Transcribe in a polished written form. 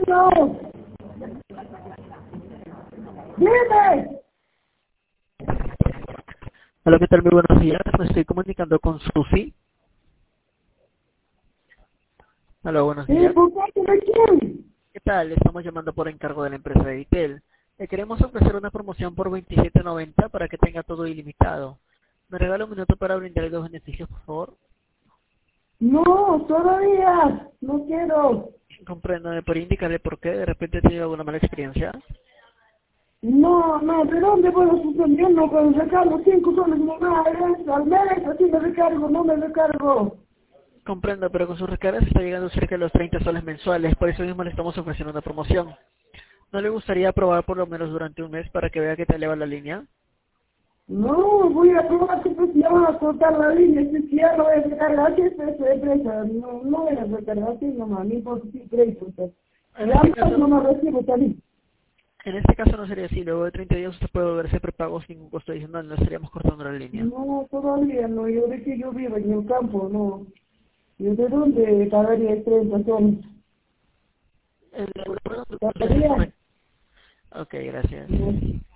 Bueno, dime. Hola, ¿qué tal? Muy buenos días. Me estoy comunicando con Susi. Hola, buenos ¿Y días. por qué me quieren? ¿Qué tal? Le estamos llamando por encargo de la empresa de Vitel. Le queremos ofrecer una promoción por 27.90 para que tenga todo ilimitado. ¿Me regala un minuto para brindarle los beneficios, por favor? No, todavía. No quiero. Comprendo, ¿me podría indicarle por qué? ¿De repente he tenido alguna mala experiencia? No, no, ¿de dónde puedo suspender? No puedo recargo 5 soles nomás al mes, así me recargo, no me recargo. Comprendo, pero con sus recargas está llegando cerca de los 30 soles mensuales. Por eso mismo le estamos ofreciendo una promoción. ¿No le gustaría probar por lo menos durante un mes para que vea que te eleva la línea? No, voy a probar que pues ya van a cortar la línea, si ya no voy a recargar, si es de empresa, no voy a recargar así nomás, ni por si crédito. En Ya este más no caso, me recibo también. En este caso no sería así, luego de 30 días usted puede volver a hacer prepagos sin ningún costo adicional, no estaríamos cortando la línea. No, todavía no, yo de que yo vivo en el campo, no. ¿Yo de dónde pagaría 30 soles? El euro es ¿Pagaría? correcto. Ok, gracias. No.